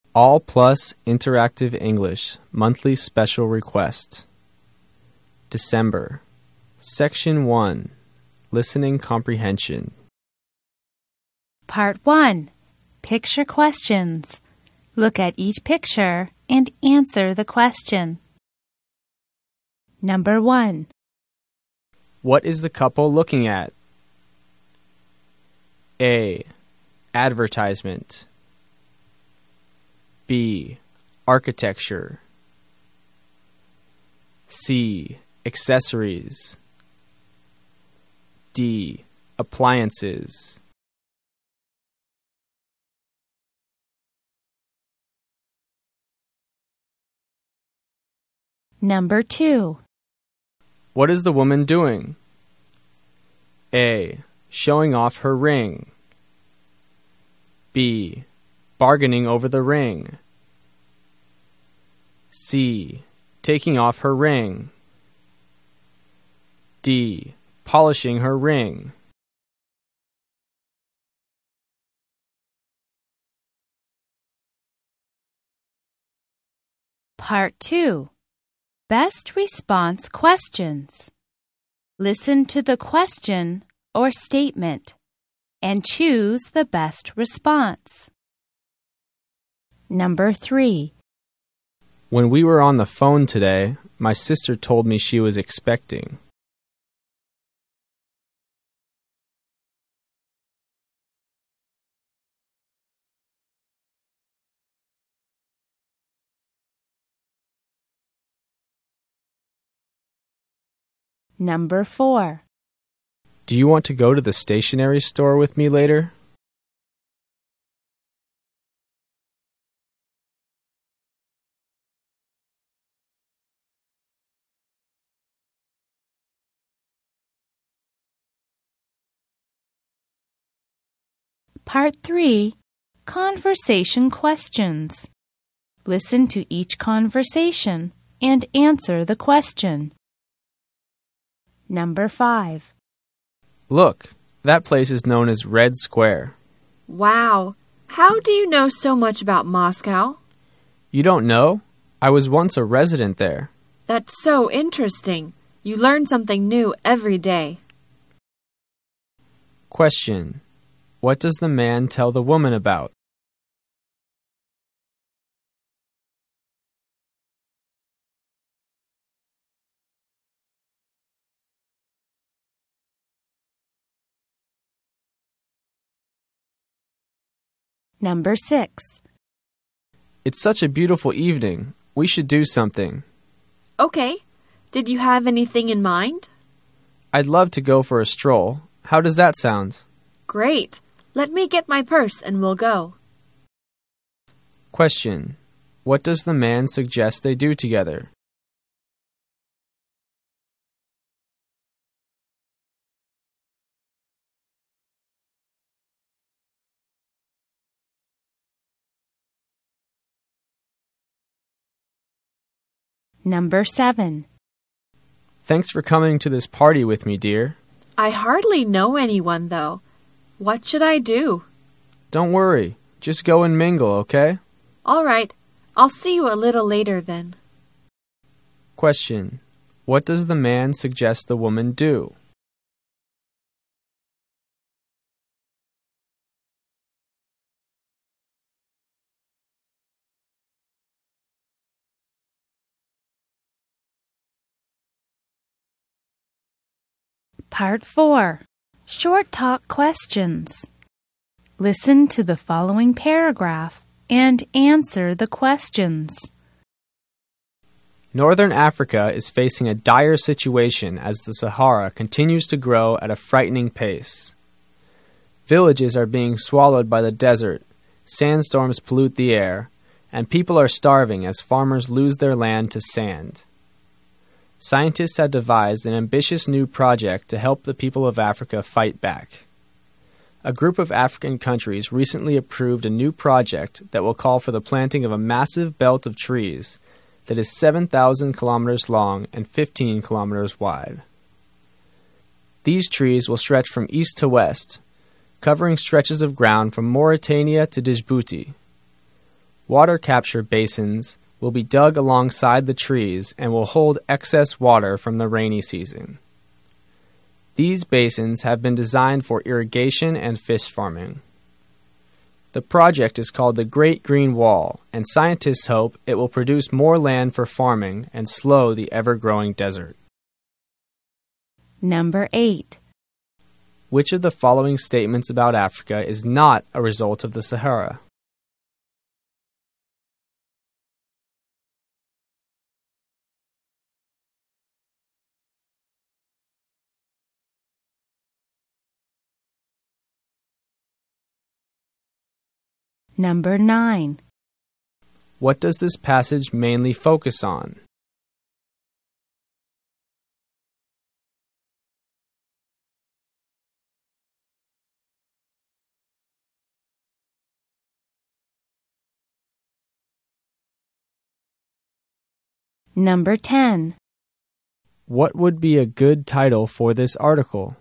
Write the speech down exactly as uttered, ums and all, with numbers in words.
All Plus Interactive English Monthly Special Request. December. Section one. Listening Comprehension. Part one. Picture questions. Look at each picture and answer the question. Number one. What is the couple looking at? A. Advertisement. B. Architecture. C. Accessories. D. Appliances. Number two. What is the woman doing? A. Showing off her ring. B. Bargaining over the ring. C. Taking off her ring. D. Polishing her ring. Part two. Best response questions. Listen to the question or statement and choose the best response. Number three. When we were on the phone today, my sister told me she was expecting. Number four. Do you want to go to the stationery store with me later? Part three. Conversation questions. Listen to each conversation and answer the question. Number five. Look, that place is known as Red Square. Wow! How do you know so much about Moscow? You don't know? I was once a resident there. That's so interesting. You learn something new every day. Question. What does the man tell the woman about? Number six. It's such a beautiful evening. We should do something. Okay. Did you have anything in mind? I'd love to go for a stroll. How does that sound? Great. Let me get my purse and we'll go. Question. What does the man suggest they do together? Number seven. Thanks for coming to this party with me, dear. I hardly know anyone, though. What should I do? Don't worry. Just go and mingle, okay? All right. I'll see you a little later then. Question. What does the man suggest the woman do? Part four. Short talk questions. Listen to the following paragraph and answer the questions. Northern Africa is facing a dire situation as the Sahara continues to grow at a frightening pace. Villages are being swallowed by the desert, sandstorms pollute the air, and people are starving as farmers lose their land to sand. Scientists have devised an ambitious new project to help the people of Africa fight back. A group of African countries recently approved a new project that will call for the planting of a massive belt of trees that is seven thousand kilometers long and fifteen kilometers wide. These trees will stretch from east to west, covering stretches of ground from Mauritania to Djibouti. Water capture basins will be dug alongside the trees and will hold excess water from the rainy season. These basins have been designed for irrigation and fish farming. The project is called the Great Green Wall, and scientists hope it will produce more land for farming and slow the ever-growing desert. Number eight. Which of the following statements about Africa is not a result of the Sahara? Number nine. What does this passage mainly focus on? Number ten. What would be a good title for this article?